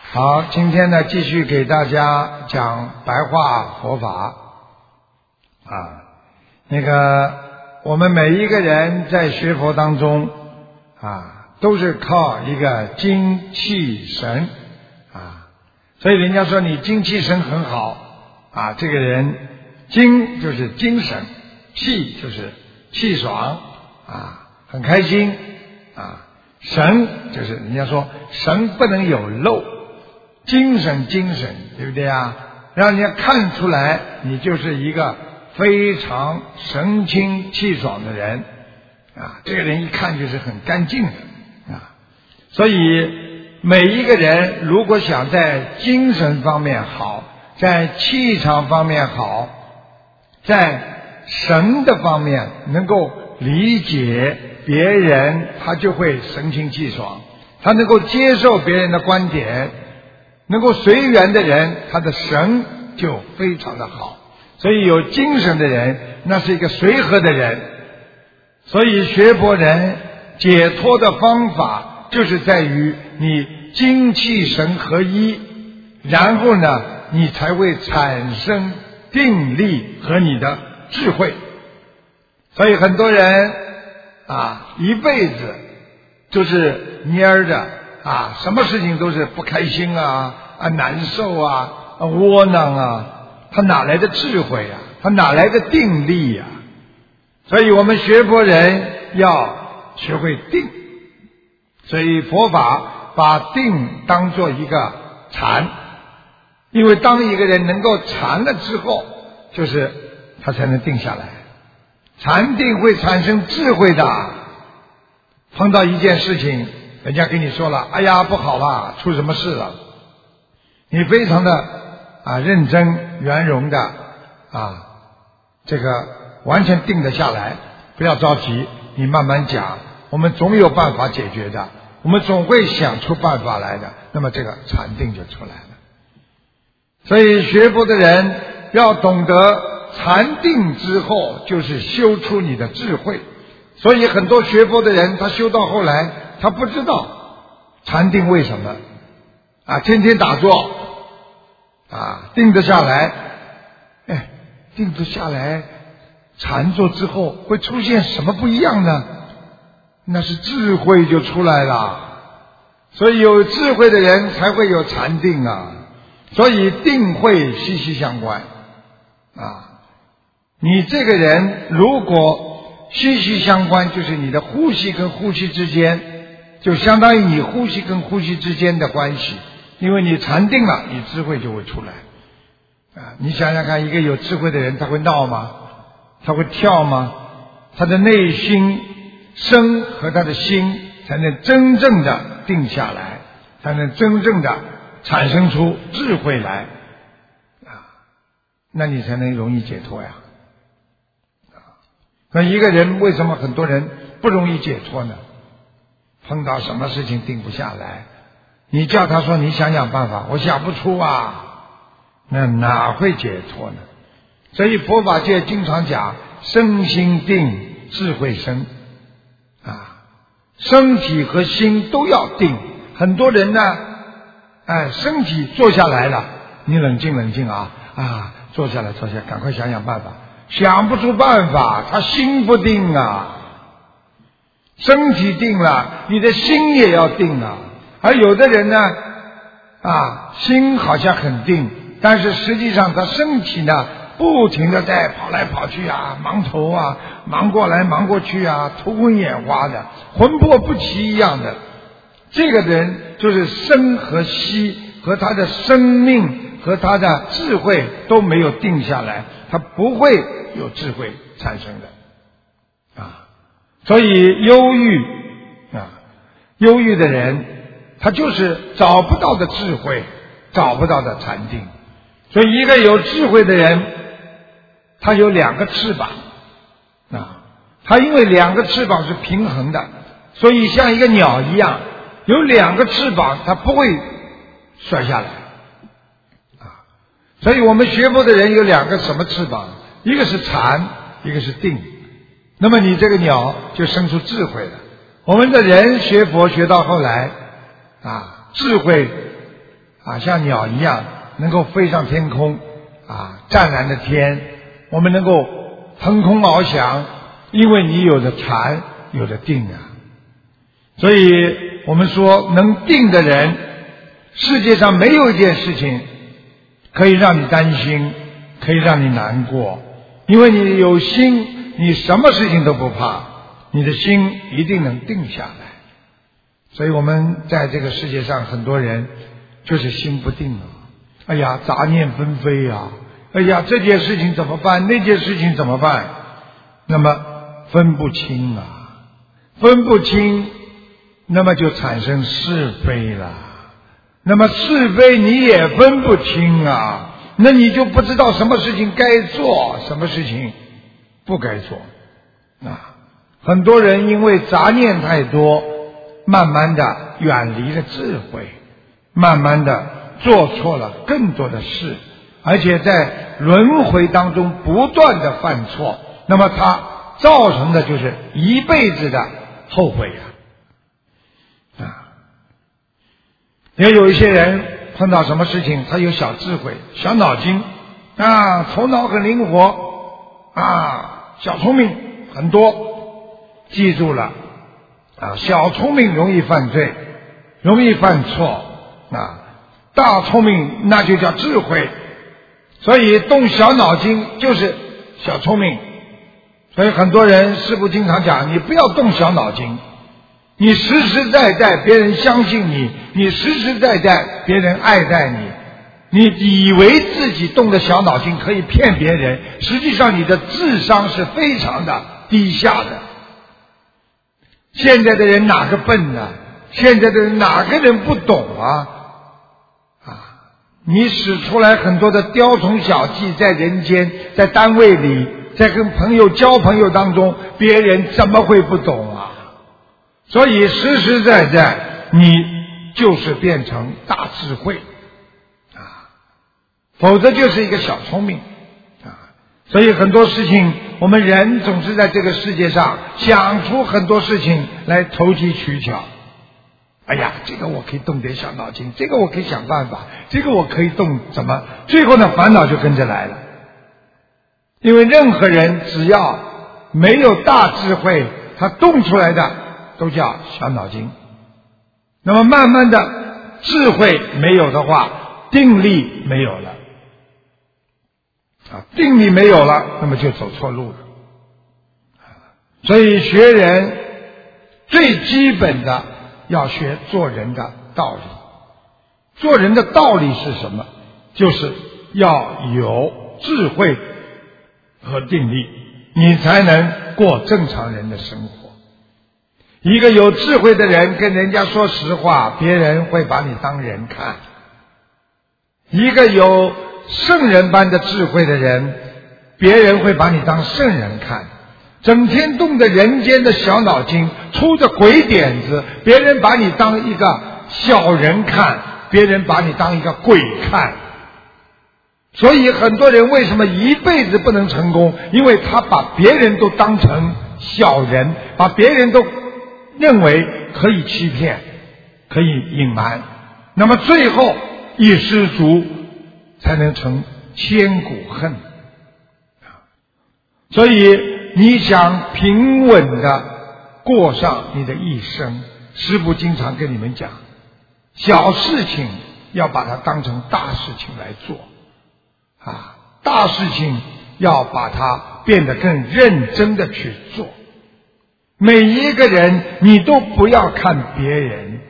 好，今天呢继续给大家讲白话佛法那个我们每一个人在学佛当中都是靠一个精气神所以人家说你精气神很好这个人精就是精神，气就是气爽很开心神就是人家说神不能有漏，精神对不对让人家看出来你就是一个非常神清气爽的人这个人一看就是很干净的所以每一个人如果想在精神方面好，在气场方面好，在神的方面能够理解别人，他就会神清气爽，他能够接受别人的观点，能够随缘的人，他的神就非常的好。所以有精神的人，那是一个随和的人。所以学佛人解脱的方法就是在于你精气神合一，然后呢你才会产生定力和你的智慧。所以很多人一辈子就是蔫着什么事情都是不开心难受窝囊他哪来的智慧他哪来的定力所以我们学佛人要学会定。所以佛法把定当作一个禅，因为当一个人能够禅了之后，就是他才能定下来。禅定会产生智慧的。碰到一件事情，人家跟你说了，哎呀不好了，出什么事了，你非常的认真圆融的这个完全定得下来，不要着急，你慢慢讲，我们总有办法解决的，我们总会想出办法来的，那么这个禅定就出来了。所以学佛的人要懂得禅定之后就是修出你的智慧。所以很多学佛的人他修到后来他不知道禅定为什么天天打坐定得下来定得下来禅坐之后会出现什么不一样呢？那是智慧就出来了。所以有智慧的人才会有禅定所以定慧息息相关你这个人如果息息相关，就是你的呼吸跟呼吸之间，就相当于你呼吸跟呼吸之间的关系。因为你禅定了，你智慧就会出来你想想看，一个有智慧的人他会闹吗？他会跳吗？他的内心身和他的心才能真正的定下来，才能真正的产生出智慧来那你才能容易解脱那一个人为什么很多人不容易解脱呢？碰到什么事情定不下来，你叫他说你想想办法，我想不出那哪会解脱呢？所以佛法界经常讲身心定智慧生身体和心都要定。很多人呢身体坐下来了，你冷静坐下来赶快想想办法，想不出办法，他心不定身体定了，你的心也要定而有的人呢心好像很定，但是实际上他身体呢不停地在跑来跑去忙头忙过来忙过去头昏眼花的，魂魄不齐一样的。这个人就是身和息和他的生命和他的智慧都没有定下来，他不会有智慧产生的所以忧郁的人他就是找不到的智慧，找不到的禅定。所以一个有智慧的人他有两个翅膀他因为两个翅膀是平衡的，所以像一个鸟一样，有两个翅膀它不会摔下来所以我们学佛的人有两个什么翅膀？一个是禅，一个是定。那么你这个鸟就生出智慧了。我们的人学佛学到后来智慧像鸟一样能够飞上天空湛蓝的天，我们能够腾空翱翔，因为你有着禅，有着定所以我们说能定的人，世界上没有一件事情可以让你担心，可以让你难过，因为你有心，你什么事情都不怕，你的心一定能定下来。所以我们在这个世界上很多人就是心不定哎呀，杂念纷飞哎呀，这件事情怎么办，那件事情怎么办，那么分不清分不清，那么就产生是非了，那么是非你也分不清那你就不知道什么事情该做，什么事情不该做很多人因为杂念太多，慢慢的远离了智慧，慢慢的做错了更多的事，而且在轮回当中不断的犯错，那么他造成的就是一辈子的后悔也有一些人碰到什么事情，他有小智慧、小脑筋头脑很灵活小聪明很多，记住了小聪明容易犯罪，容易犯错大聪明那就叫智慧，所以动小脑筋就是小聪明。所以很多人师父经常讲，你不要动小脑筋，你实实在在别人相信你，你实实在在别人爱戴你，你以为自己动的小脑筋可以骗别人，实际上你的智商是非常的低下的。现在的人哪个笨现在的人哪个人不懂你使出来很多的雕虫小技，在人间，在单位里，在跟朋友交朋友当中，别人怎么会不懂所以实实在在你就是变成大智慧否则就是一个小聪明所以很多事情我们人总是在这个世界上想出很多事情来投机取巧，哎呀，这个我可以动点小脑筋，这个我可以想办法，这个我可以动怎么，最后呢烦恼就跟着来了。因为任何人只要没有大智慧，他动出来的都叫小脑筋。那么慢慢的智慧没有的话，定力没有了定力没有了，那么就走错路了。所以学人最基本的要学做人的道理。做人的道理是什么？就是要有智慧和定力，你才能过正常人的生活。一个有智慧的人跟人家说实话，别人会把你当人看。一个有圣人般的智慧的人，别人会把你当圣人看。整天动着人间的小脑筋，出着鬼点子，别人把你当一个小人看，别人把你当一个鬼看。所以很多人为什么一辈子不能成功？因为他把别人都当成小人，把别人都认为可以欺骗，可以隐瞒，那么最后一失足才能成千古恨。所以你想平稳的过上你的一生，师父经常跟你们讲，小事情要把它当成大事情来做大事情要把它变得更认真的去做。每一个人你都不要看别人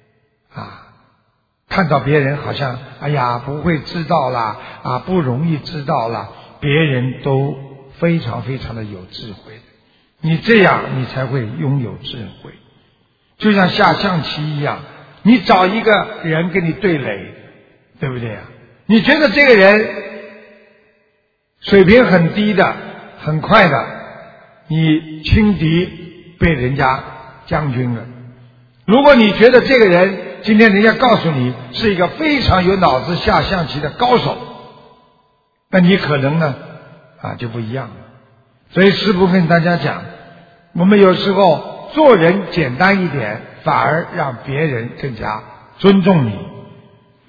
看到别人好像哎呀不会知道啦不容易知道啦，别人都非常非常的有智慧的，你这样你才会拥有智慧。就像下象棋一样，你找一个人跟你对垒，对不对你觉得这个人水平很低的，很快的，你轻敌被人家将军了。如果你觉得这个人今天人家告诉你是一个非常有脑子下象棋的高手，那你可能呢就不一样了。所以师父跟大家讲，我们有时候做人简单一点，反而让别人更加尊重你。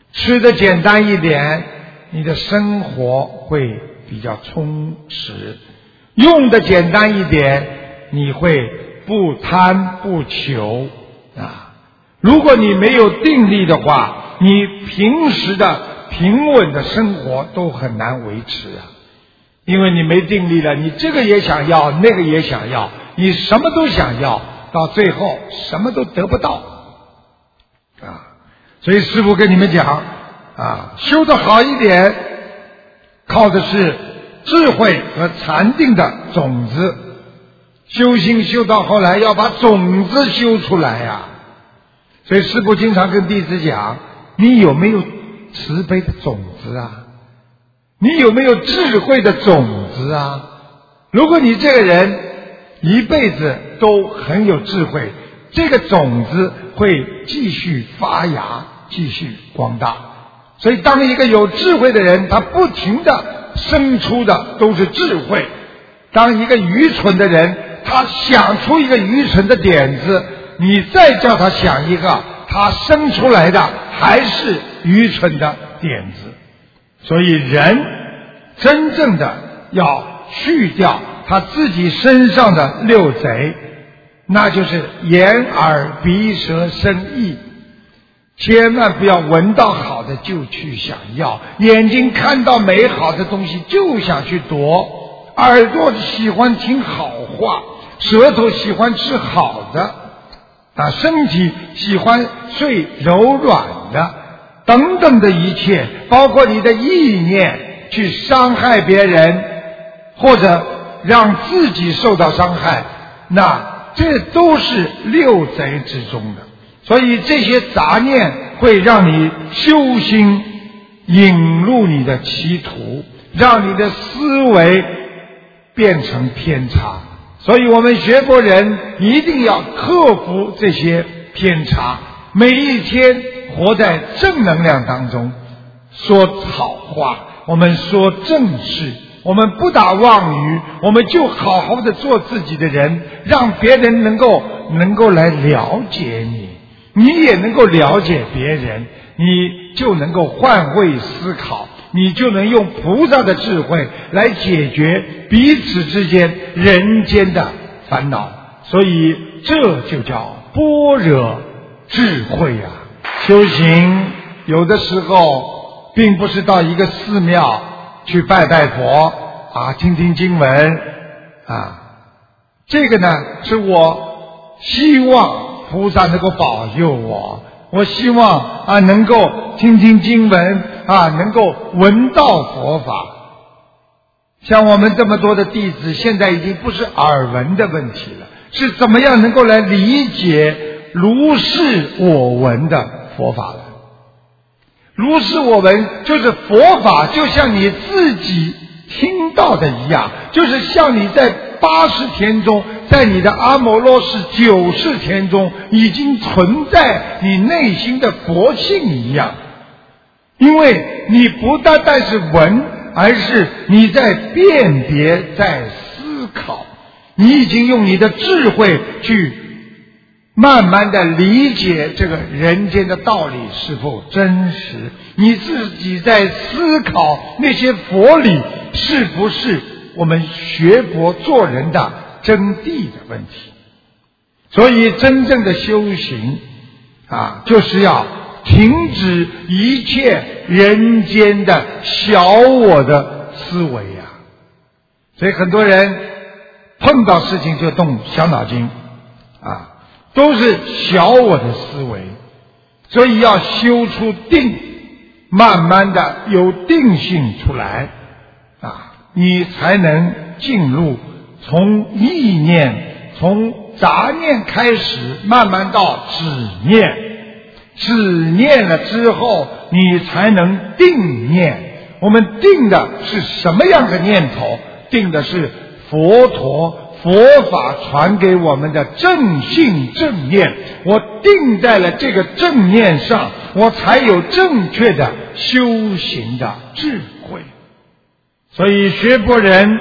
吃的简单一点，你的生活会比较充实；用的简单一点，你会不贪不求啊。如果你没有定力的话，你平时的平稳的生活都很难维持啊。因为你没定力了，你这个也想要，那个也想要，你什么都想要，到最后什么都得不到啊。所以师父跟你们讲啊，修得好一点，靠的是智慧和禅定的种子。修行修到后来要把种子修出来呀。所以师父经常跟弟子讲，你有没有慈悲的种子啊？你有没有智慧的种子啊？如果你这个人一辈子都很有智慧，这个种子会继续发芽，继续光大。所以当一个有智慧的人，他不停地生出的都是智慧。当一个愚蠢的人，他想出一个愚蠢的点子，你再叫他想一个，他生出来的还是愚蠢的点子。所以人真正的要去掉他自己身上的六贼，那就是眼耳鼻舌身意。千万不要闻到好的就去想要，眼睛看到美好的东西就想去夺，耳朵喜欢听好话，舌头喜欢吃好的啊，身体喜欢睡柔软的，等等的一切，包括你的意念去伤害别人，或者让自己受到伤害，那这都是六贼之中的。所以这些杂念会让你修心引入你的歧途，让你的思维变成偏差。所以我们学佛人一定要克服这些偏差，每一天活在正能量当中，说好话，我们说正事，我们不打妄语，我们就好好的做自己的人，让别人能够来了解你，你也能够了解别人，你就能够换位思考，你就能用菩萨的智慧来解决彼此之间人间的烦恼。所以这就叫般若智慧啊。修行有的时候并不是到一个寺庙去拜拜佛啊，听听经文啊，这个呢是我希望菩萨能够保佑我希望啊能够听听经文啊，能够闻到佛法。像我们这么多的弟子，现在已经不是耳闻的问题了，是怎么样能够来理解如是我闻的佛法了。如是我闻就是佛法就像你自己听到的一样，就是像你在80天中，在你的阿摩罗氏90天中已经存在你内心的佛性一样。因为你不单单是闻，而是你在辨别，在思考，你已经用你的智慧去慢慢的理解这个人间的道理是否真实，你自己在思考那些佛理是不是我们学佛做人的真谛的问题。所以真正的修行啊，就是要停止一切人间的小我的思维啊。所以很多人碰到事情就动小脑筋啊，都是小我的思维。所以要修出定，慢慢的有定性出来啊，你才能进入从意念，从杂念开始，慢慢到止念，止念了之后你才能定念。我们定的是什么样的念头？定的是佛陀佛法传给我们的正信正念，我定在了这个正念上，我才有正确的修行的智慧。所以学佛人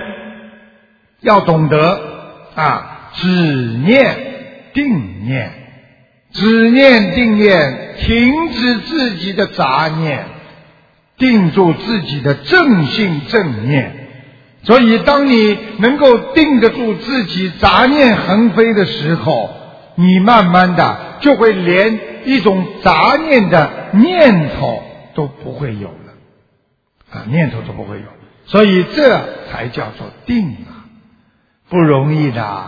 要懂得啊，止念定念止念定念，停止自己的杂念，定住自己的正性正念。所以当你能够定得住自己杂念横飞的时候，你慢慢的就会连一种杂念的念头都不会有了念头都不会有。所以这才叫做定不容易的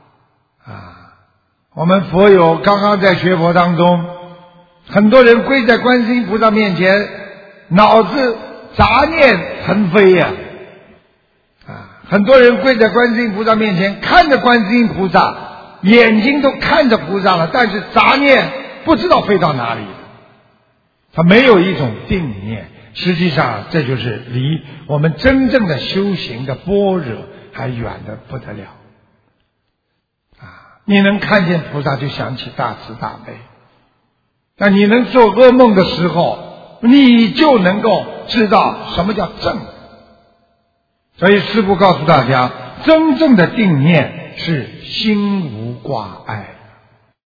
我们佛友刚刚在学佛当中，很多人跪在观世音菩萨面前，脑子杂念横飞很多人跪在观世音菩萨面前，看着观世音菩萨，眼睛都看着菩萨了，但是杂念不知道飞到哪里了，他没有一种定念。实际上这就是离我们真正的修行的般若还远得不得了你能看见菩萨就想起大慈大悲，那你能做噩梦的时候，你就能够知道什么叫正。所以师父告诉大家，真正的定念是心无挂碍